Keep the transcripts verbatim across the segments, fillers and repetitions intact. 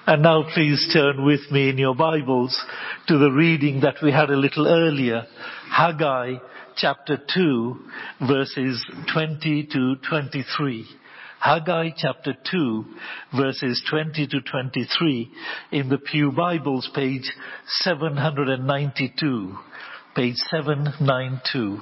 And now please turn with me in your Bibles to the reading that we had a little earlier, Haggai chapter two, verses twenty to twenty-three. Haggai chapter two, verses twenty to twenty-three in the Pew Bibles, page seven ninety-two. Page seven ninety-two.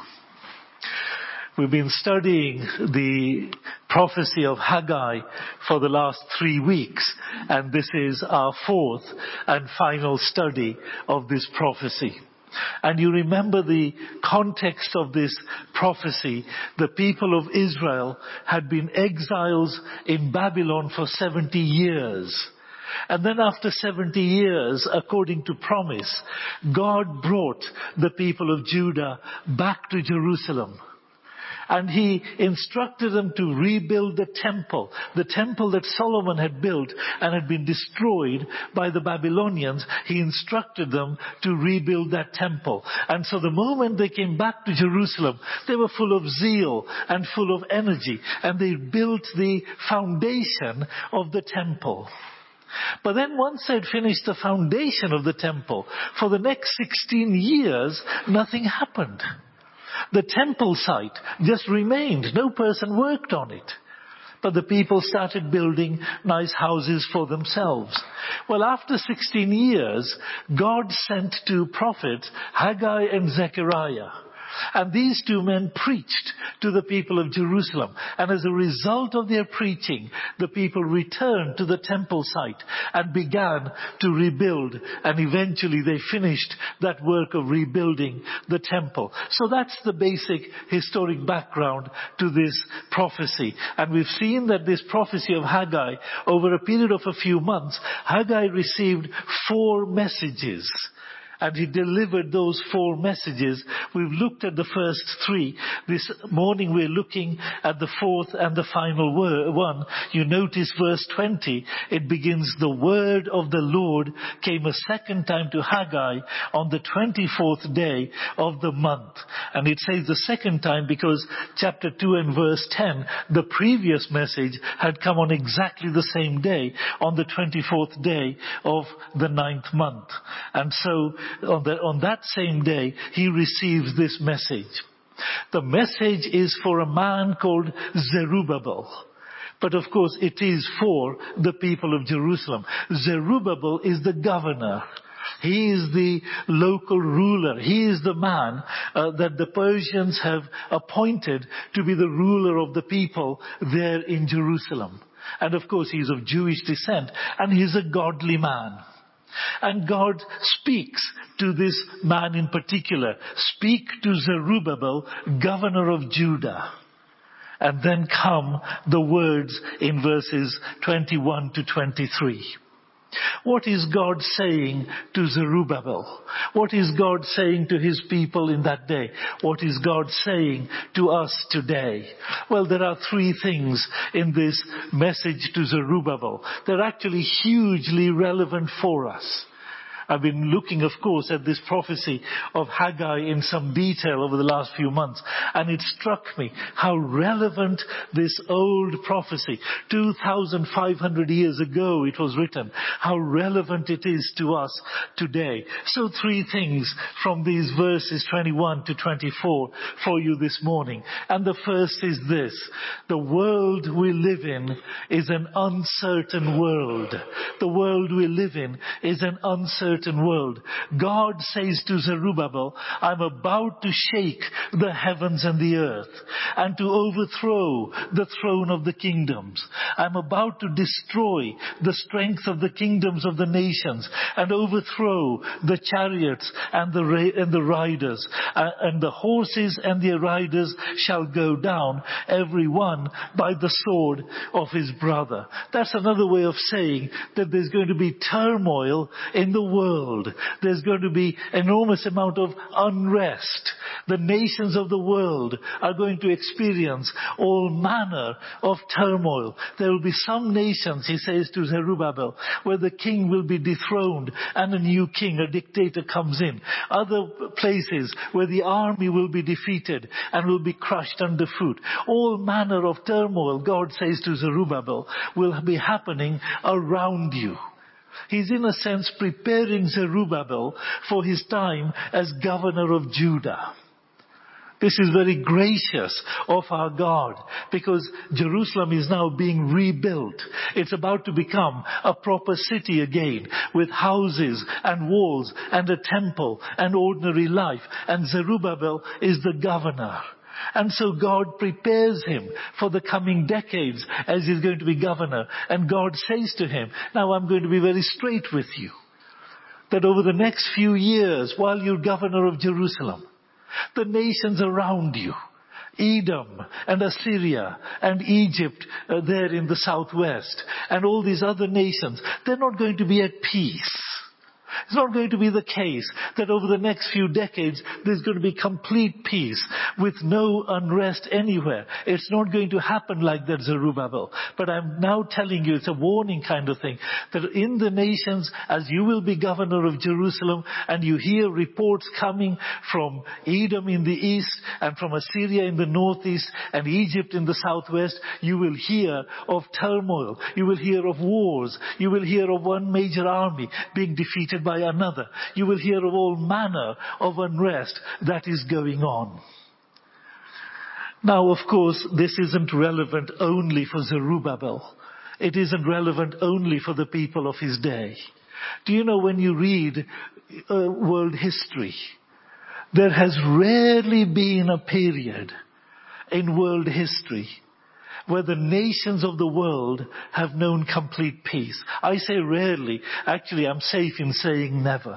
We've been studying the prophecy of Haggai for the last three weeks, and this is our fourth and final study of this prophecy. And you remember the context of this prophecy. The people of Israel had been exiles in Babylon for seventy years. And then after seventy years, according to promise, God brought the people of Judah back to Jerusalem. And he instructed them to rebuild the temple, the temple that Solomon had built and had been destroyed by the Babylonians. He instructed them to rebuild that temple. And so the moment they came back to Jerusalem, they were full of zeal and full of energy, and they built the foundation of the temple. But then once they'd finished the foundation of the temple, for the next sixteen years, nothing happened. The temple site just remained. No person worked on it. But the people started building nice houses for themselves. Well, after sixteen years, God sent two prophets, Haggai and Zechariah. And these two men preached to the people of Jerusalem. And as a result of their preaching, the people returned to the temple site and began to rebuild. And eventually they finished that work of rebuilding the temple. So that's the basic historic background to this prophecy. And we've seen that this prophecy of Haggai, over a period of a few months, Haggai received four messages. And he delivered those four messages. We've looked at the first three. This morning we're looking at the fourth and the final one. You notice verse twenty. It begins, the word of the Lord came a second time to Haggai on the twenty-fourth day of the month. And it says the second time because chapter two and verse ten, the previous message had come on exactly the same day, on the twenty-fourth day of the ninth month. And so On, the, on that same day, he receives this message. The message is for a man called Zerubbabel. But of course, it is for the people of Jerusalem. Zerubbabel is the governor. He is the local ruler. He is the man uh, that the Persians have appointed to be the ruler of the people there in Jerusalem. And of course, he's of Jewish descent, and he's a godly man. And God speaks to this man in particular. Speak to Zerubbabel, governor of Judah. And then come the words in verses twenty-one to twenty-three. What is God saying to Zerubbabel? What is God saying to his people in that day? What is God saying to us today? Well, there are three things in this message to Zerubbabel. They're actually hugely relevant for us. I've been looking, of course, at this prophecy of Haggai in some detail over the last few months, and it struck me how relevant this old prophecy, two thousand five hundred years ago it was written, how relevant it is to us today. So three things from these verses twenty-one to twenty-four for you this morning. And the first is this: the world we live in is an uncertain world. The world we live in is an uncertain world. God says to Zerubbabel, I'm about to shake the heavens and the earth and to overthrow the throne of the kingdoms. I'm about to destroy the strength of the kingdoms of the nations and overthrow the chariots and the, ra- and the riders. Uh, and the horses and their riders shall go down, every one by the sword of his brother. That's another way of saying that there's going to be turmoil in the world. There's going to be enormous amount of unrest. The nations of the world are going to experience all manner of turmoil. There will be some nations, he says to Zerubbabel, where the king will be dethroned and a new king, a dictator, comes in. Other places where the army will be defeated and will be crushed underfoot. All manner of turmoil, God says to Zerubbabel, will be happening around you. He's in a sense preparing Zerubbabel for his time as governor of Judah. This is very gracious of our God, because Jerusalem is now being rebuilt. It's about to become a proper city again, with houses and walls and a temple and ordinary life. And Zerubbabel is the governor. And so God prepares him for the coming decades as he's going to be governor. And God says to him, now I'm going to be very straight with you, that over the next few years, while you're governor of Jerusalem, the nations around you, Edom and Assyria and Egypt uh, there in the southwest, and all these other nations, they're not going to be at peace. It's not going to be the case that over the next few decades there's going to be complete peace with no unrest anywhere. It's not going to happen like that, Zerubbabel. But I'm now telling you, it's a warning kind of thing, that in the nations, as you will be governor of Jerusalem, and you hear reports coming from Edom in the east and from Assyria in the northeast and Egypt in the southwest, you will hear of turmoil. You will hear of wars. You will hear of one major army being defeated by another. You will hear of all manner of unrest that is going on. Now, of course, this isn't relevant only for Zerubbabel. It isn't relevant only for the people of his day. Do you know, when you read uh, world history, there has rarely been a period in world history where the nations of the world have known complete peace. I say rarely. Actually, I'm safe in saying never.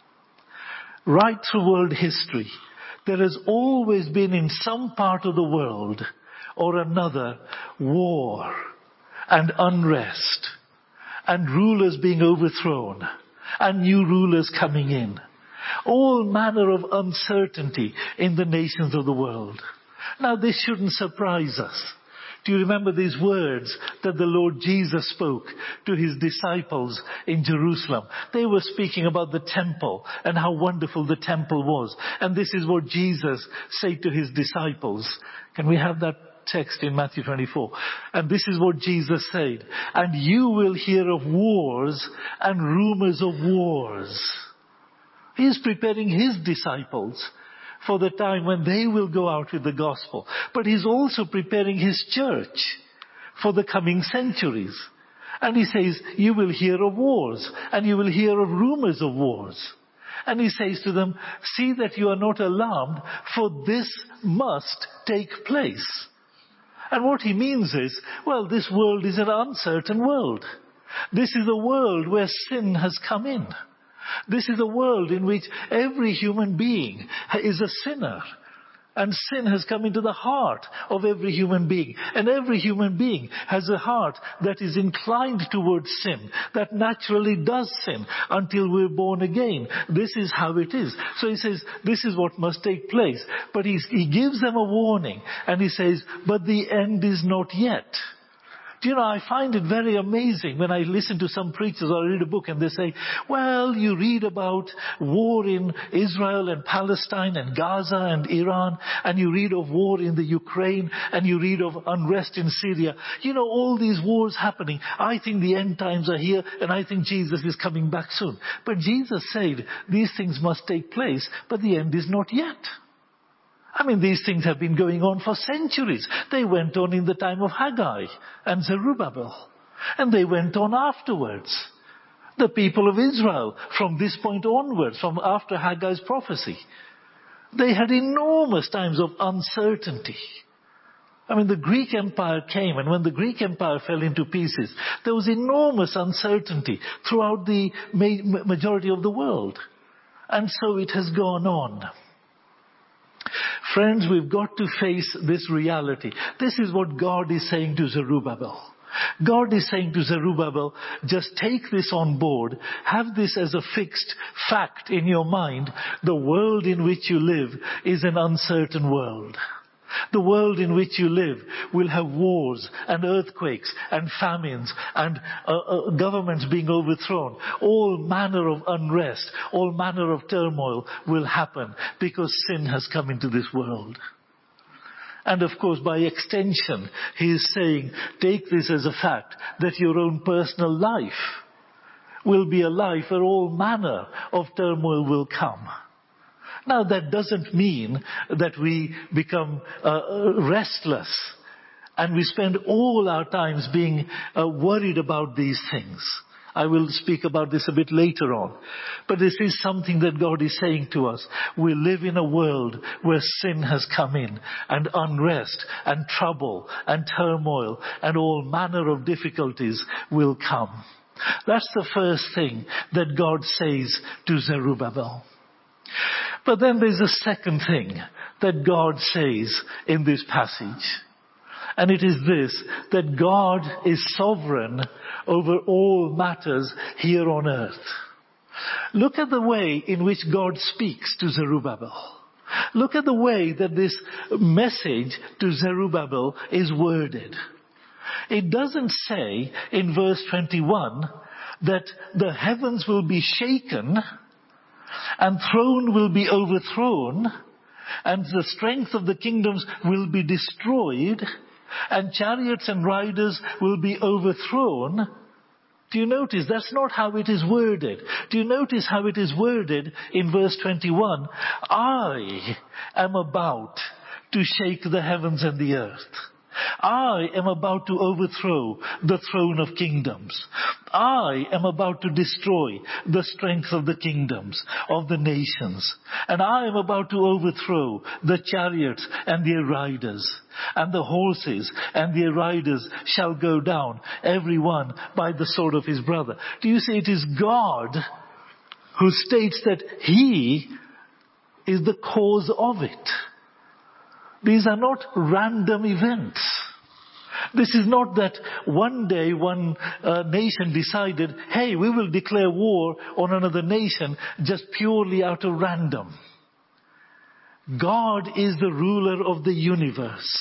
Right through world history, there has always been in some part of the world or another war and unrest and rulers being overthrown and new rulers coming in. All manner of uncertainty in the nations of the world. Now, this shouldn't surprise us. Do you remember these words that the Lord Jesus spoke to his disciples in Jerusalem? They were speaking about the temple and how wonderful the temple was. And this is what Jesus said to his disciples. Can we have that text in Matthew twenty-four? And this is what Jesus said. And you will hear of wars and rumors of wars. He is preparing his disciples for the time when they will go out with the gospel. But he's also preparing his church for the coming centuries. And he says, you will hear of wars, and you will hear of rumors of wars. And he says to them, see that you are not alarmed, for this must take place. And what he means is, well, this world is an uncertain world. This is a world where sin has come in. This is a world in which every human being is a sinner. And sin has come into the heart of every human being. And every human being has a heart that is inclined towards sin, that naturally does sin until we're born again. This is how it is. So he says, this is what must take place. But he's, he gives them a warning. And he says, but the end is not yet. Do you know, I find it very amazing when I listen to some preachers or read a book and they say, well, you read about war in Israel and Palestine and Gaza and Iran, and you read of war in the Ukraine, and you read of unrest in Syria. You know, all these wars happening. I think the end times are here, and I think Jesus is coming back soon. But Jesus said, these things must take place, but the end is not yet. I mean, these things have been going on for centuries. They went on in the time of Haggai and Zerubbabel. And they went on afterwards. The people of Israel, from this point onwards, from after Haggai's prophecy, they had enormous times of uncertainty. I mean, the Greek Empire came, and when the Greek Empire fell into pieces, there was enormous uncertainty throughout the ma- majority of the world. And so it has gone on. Friends, we've got to face this reality. This is what God is saying to Zerubbabel. God is saying to Zerubbabel, just take this on board. Have this as a fixed fact in your mind. The world in which you live is an uncertain world. The world in which you live will have wars and earthquakes and famines and uh, uh, governments being overthrown. All manner of unrest, all manner of turmoil will happen because sin has come into this world. And of course, by extension, he is saying, take this as a fact that your own personal life will be a life where all manner of turmoil will come. Now, that doesn't mean that we become uh, restless and we spend all our times being uh, worried about these things. I will speak about this a bit later on. But this is something that God is saying to us. We live in a world where sin has come in, and unrest and trouble and turmoil and all manner of difficulties will come. That's the first thing that God says to Zerubbabel. But then there's a second thing that God says in this passage. And it is this, that God is sovereign over all matters here on earth. Look at the way in which God speaks to Zerubbabel. Look at the way that this message to Zerubbabel is worded. It doesn't say in verse twenty-one that the heavens will be shaken and throne will be overthrown and the strength of the kingdoms will be destroyed and chariots and riders will be overthrown. Do you notice? That's not how it is worded. Do you notice how it is worded in verse twenty-one? I am about to shake the heavens and the earth. I am about to overthrow the throne of kingdoms. I am about to destroy the strength of the kingdoms of the nations. And I am about to overthrow the chariots and their riders. And the horses and their riders shall go down, every one by the sword of his brother. Do you see? It is God who states that He is the cause of it. These are not random events. This is not that one day one uh, nation decided, hey, we will declare war on another nation just purely out of random. God is the ruler of the universe.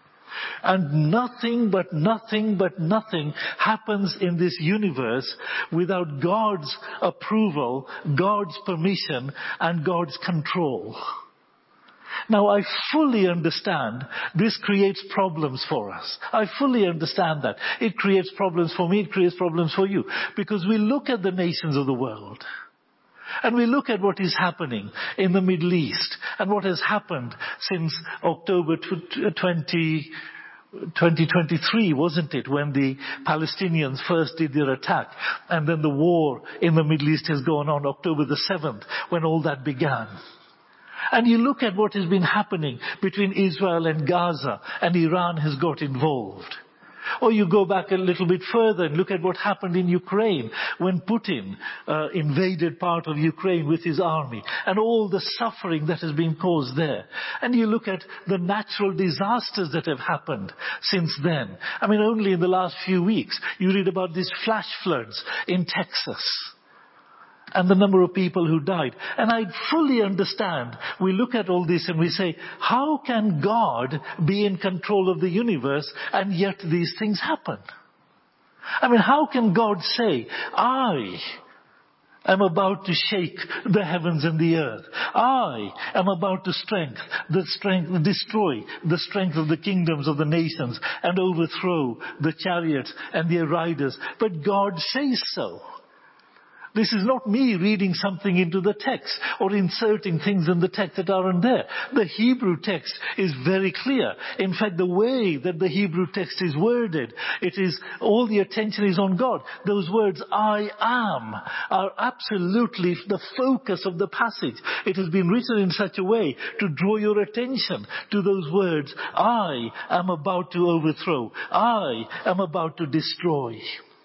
And nothing but nothing but nothing happens in this universe without God's approval, God's permission, and God's control. Now, I fully understand this creates problems for us. I fully understand that. It creates problems for me, it creates problems for you. Because we look at the nations of the world. And we look at what is happening in the Middle East. And what has happened since October twenty twenty-three, wasn't it? When the Palestinians first did their attack. And then the war in the Middle East has gone on October the seventh, when all that began. And you look at what has been happening between Israel and Gaza, and Iran has got involved. Or you go back a little bit further and look at what happened in Ukraine when Putin uh, invaded part of Ukraine with his army, and all the suffering that has been caused there. And you look at the natural disasters that have happened since then. I mean, only in the last few weeks, you read about these flash floods in Texas. And the number of people who died. And I fully understand. We look at all this and we say, how can God be in control of the universe and yet these things happen? I mean, how can God say, I am about to shake the heavens and the earth. I am about to strength, the strength, destroy the strength of the kingdoms of the nations and overthrow the chariots and their riders. But God says so. This is not me reading something into the text or inserting things in the text that aren't there. The Hebrew text is very clear. In fact, the way that the Hebrew text is worded, it is, all the attention is on God. Those words, I am, are absolutely the focus of the passage. It has been written in such a way to draw your attention to those words. I am about to overthrow. I am about to destroy.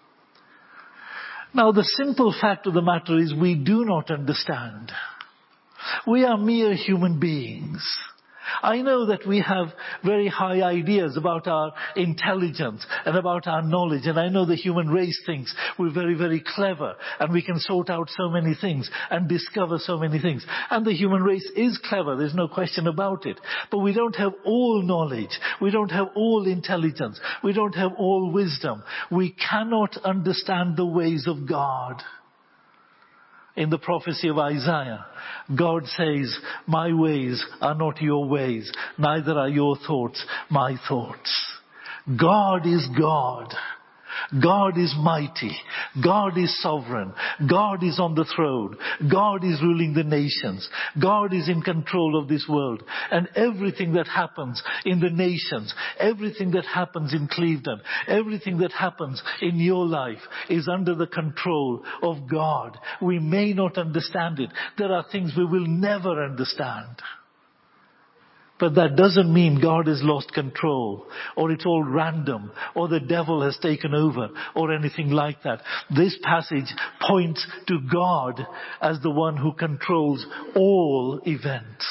Now, the simple fact of the matter is we do not understand. We are mere human beings. I know that we have very high ideas about our intelligence and about our knowledge. And I know the human race thinks we're very, very clever and we can sort out so many things and discover so many things. And the human race is clever. There's no question about it. But we don't have all knowledge. We don't have all intelligence. We don't have all wisdom. We cannot understand the ways of God. In the prophecy of Isaiah, God says, my ways are not your ways, neither are your thoughts my thoughts. God is God. God is mighty. God is sovereign. God is on the throne. God is ruling the nations. God is in control of this world. And everything that happens in the nations, everything that happens in Cleveland, everything that happens in your life is under the control of God. We may not understand it. There are things we will never understand. But that doesn't mean God has lost control, or it's all random, or the devil has taken over, or anything like that. This passage points to God as the one who controls all events.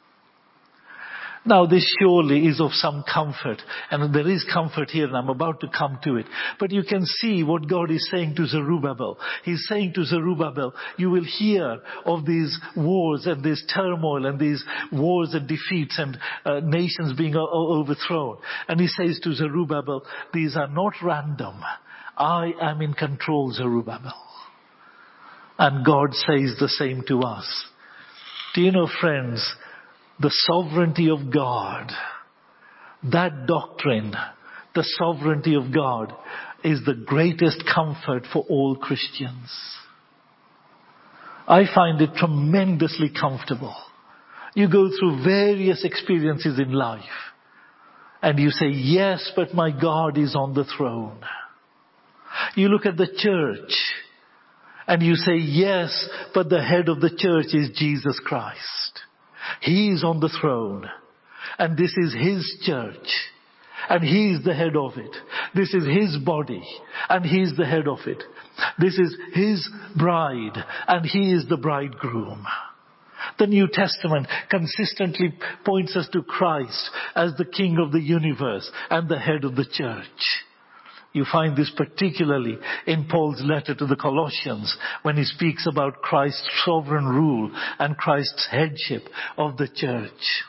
Now, this surely is of some comfort, and there is comfort here, and I'm about to come to it. But you can see what God is saying to Zerubbabel. He's saying to Zerubbabel, you will hear of these wars and this turmoil and these wars and defeats and uh, nations being o- overthrown. And he says to Zerubbabel, these are not random. I am in control, Zerubbabel. And God says the same to us. Do you know, friends, the sovereignty of God, that doctrine, the sovereignty of God, is the greatest comfort for all Christians. I find it tremendously comfortable. You go through various experiences in life, and you say, yes, but my God is on the throne. You look at the church, and you say, yes, but the head of the church is Jesus Christ. He is on the throne, and this is His church, and He is the head of it. This is His body, and He is the head of it. This is His bride, and He is the bridegroom. The New Testament consistently points us to Christ as the King of the universe and the head of the church. You find this particularly in Paul's letter to the Colossians when he speaks about Christ's sovereign rule and Christ's headship of the church.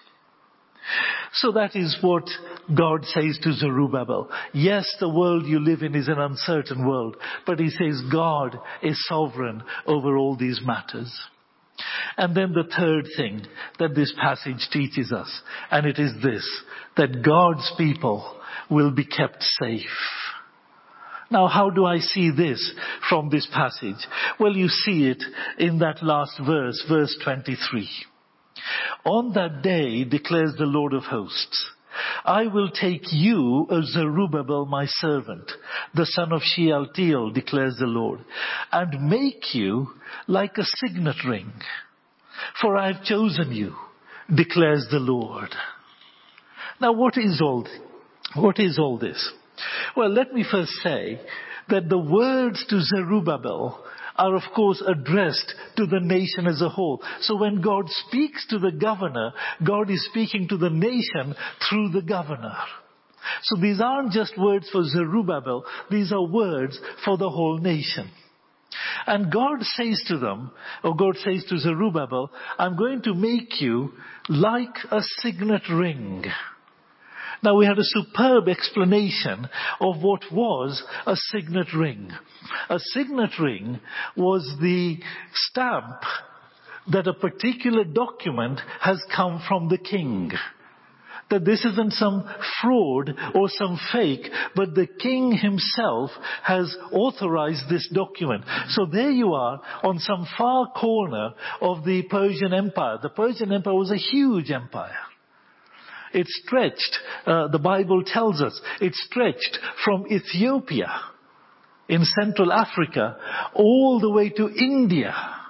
So that is what God says to Zerubbabel. Yes, the world you live in is an uncertain world, but he says God is sovereign over all these matters. And then the third thing that this passage teaches us, and it is this, that God's people will be kept safe. Now, how do I see this from this passage? Well, you see it in that last verse, verse twenty-three. On that day, declares the Lord of hosts, I will take you, O Zerubbabel, my servant, the son of Shealtiel, declares the Lord, and make you like a signet ring. For I have chosen you, declares the Lord. Now, what is all, what is all this? Well, let me first say that the words to Zerubbabel are, of course, addressed to the nation as a whole. So when God speaks to the governor, God is speaking to the nation through the governor. So these aren't just words for Zerubbabel, these are words for the whole nation. And God says to them, or God says to Zerubbabel, I'm going to make you like a signet ring. Now, we had a superb explanation of what was a signet ring. A signet ring was the stamp that a particular document has come from the king. That this isn't some fraud or some fake, but the king himself has authorized this document. So there you are on some far corner of the Persian Empire. The Persian Empire was a huge empire. It stretched, uh, the Bible tells us, it stretched from Ethiopia in Central Africa all the way to India.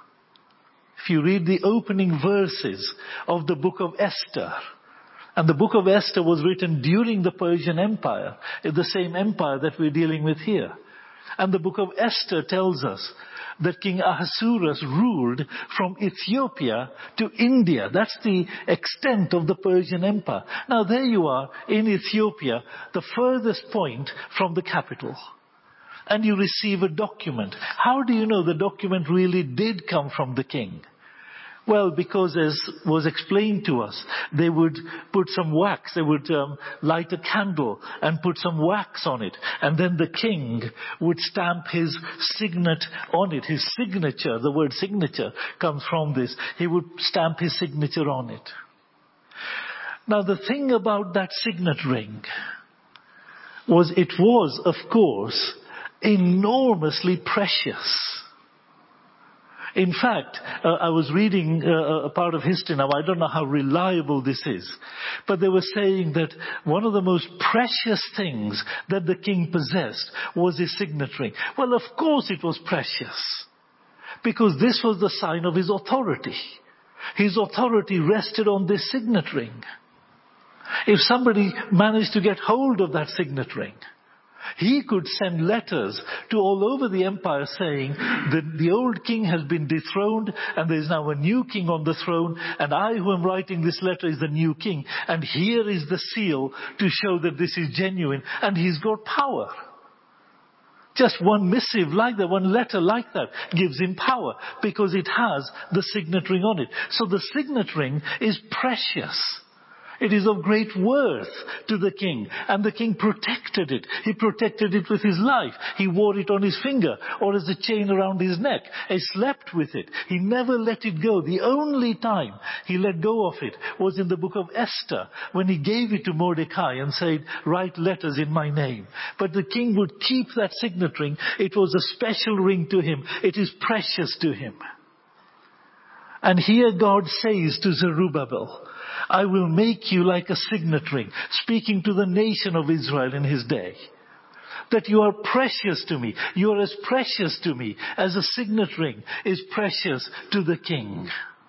If you read the opening verses of the book of Esther, and the book of Esther was written during the Persian Empire, the same empire that we're dealing with here. And the book of Esther tells us that King Ahasuerus ruled from Ethiopia to India. That's the extent of the Persian Empire. Now there you are in Ethiopia, the furthest point from the capital. And you receive a document. How do you know the document really did come from the king? Well, because as was explained to us, they would put some wax, they would um, light a candle and put some wax on it. And then the king would stamp his signet on it. His signature, the word signature comes from this. He would stamp his signature on it. Now the thing about that signet ring was it was, of course, enormously precious. In fact, uh, I was reading uh, a part of history now. I don't know how reliable this is, but they were saying that one of the most precious things that the king possessed was his signet ring. Well, of course it was precious, because this was the sign of his authority. His authority rested on this signet ring. If somebody managed to get hold of that signet ring, he could send letters to all over the empire saying that the old king has been dethroned and there is now a new king on the throne, and I who am writing this letter is the new king, and here is the seal to show that this is genuine, and he's got power. Just one missive like that, one letter like that gives him power because it has the signet ring on it. So the signet ring is precious. It is of great worth to the king, and the king protected it. He protected it with his life. He wore it on his finger or as a chain around his neck. He slept with it. He never let it go. The only time he let go of it was in the book of Esther, when he gave it to Mordecai and said, write letters in my name. But the king would keep that signet ring. It was a special ring to him. It is precious to him. And here God says to Zerubbabel, I will make you like a signet ring, speaking to the nation of Israel in his day. That you are precious to me. You are as precious to me as a signet ring is precious to the king.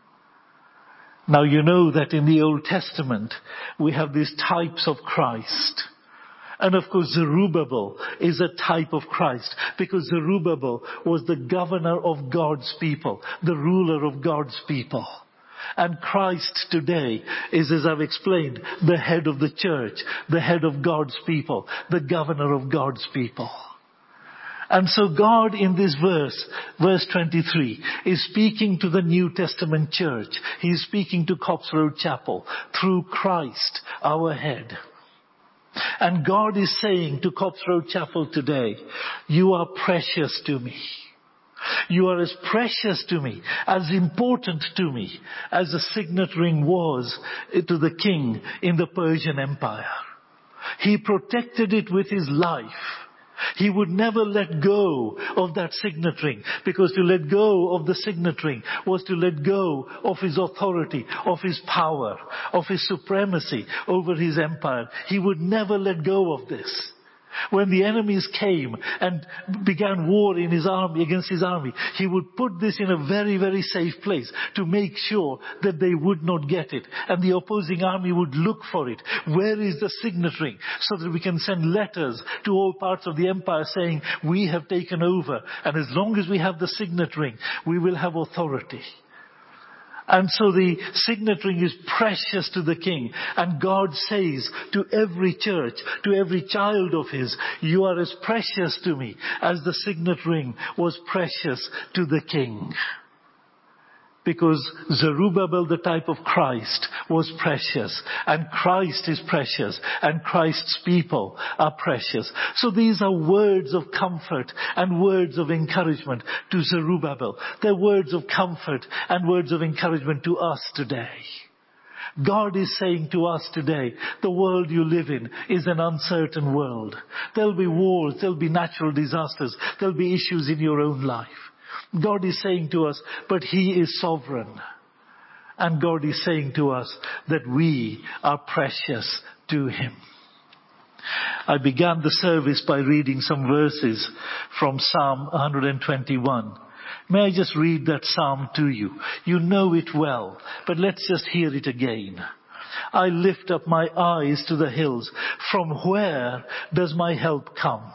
Now you know that in the Old Testament we have these types of Christ. And of course Zerubbabel is a type of Christ, because Zerubbabel was the governor of God's people, the ruler of God's people. And Christ today is, as I've explained, the head of the church, the head of God's people, the governor of God's people. And so God in this verse, verse twenty-three, is speaking to the New Testament church. He's speaking to Copse Road Chapel through Christ, our head. And God is saying to Copse Road Chapel today, you are precious to me. You are as precious to me, as important to me, as the signet ring was to the king in the Persian Empire. He protected it with his life. He would never let go of that signet ring, because to let go of the signet ring was to let go of his authority, of his power, of his supremacy over his empire. He would never let go of this. When the enemies came and began war in his army, against his army, he would put this in a very, very safe place to make sure that they would not get it. And the opposing army would look for it. Where is the signet ring? So that we can send letters to all parts of the empire saying, we have taken over. And as long as we have the signet ring, we will have authority. And so the signet ring is precious to the king. And God says to every church, to every child of his, you are as precious to me as the signet ring was precious to the king. Because Zerubbabel, the type of Christ, was precious. And Christ is precious. And Christ's people are precious. So these are words of comfort and words of encouragement to Zerubbabel. They're words of comfort and words of encouragement to us today. God is saying to us today, the world you live in is an uncertain world. There'll be wars, there'll be natural disasters, there'll be issues in your own life. God is saying to us, but He is sovereign. And God is saying to us that we are precious to Him. I began the service by reading some verses from Psalm one twenty-one. May I just read that psalm to you? You know it well, but let's just hear it again. I lift up my eyes to the hills. From where does my help come?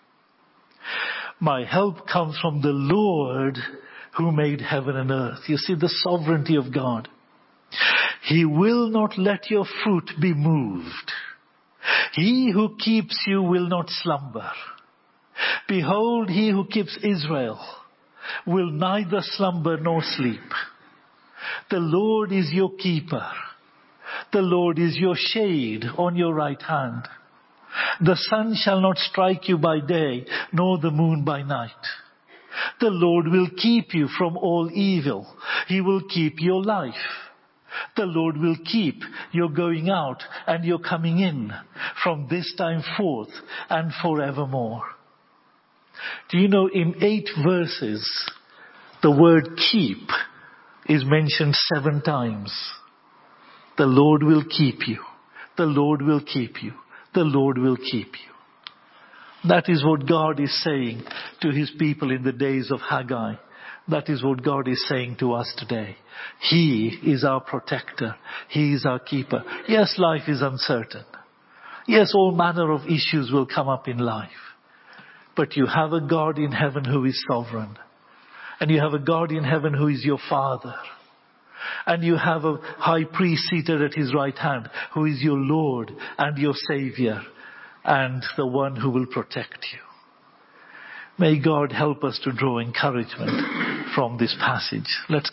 My help comes from the Lord who made heaven and earth. You see the sovereignty of God. He will not let your foot be moved. He who keeps you will not slumber. Behold, he who keeps Israel will neither slumber nor sleep. The Lord is your keeper. The Lord is your shade on your right hand. The sun shall not strike you by day, nor the moon by night. The Lord will keep you from all evil. He will keep your life. The Lord will keep your going out and your coming in from this time forth and forevermore. Do you know in eight verses, the word keep is mentioned seven times. The Lord will keep you. The Lord will keep you. The Lord will keep you. That is what God is saying to his people in the days of Haggai. That is what God is saying to us today. He is our protector. He is our keeper. Yes, life is uncertain. Yes, all manner of issues will come up in life. But you have a God in heaven who is sovereign. And you have a God in heaven who is your Father. And you have a high priest seated at his right hand who is your Lord and your Savior and the one who will protect you. May God help us to draw encouragement from this passage. Let's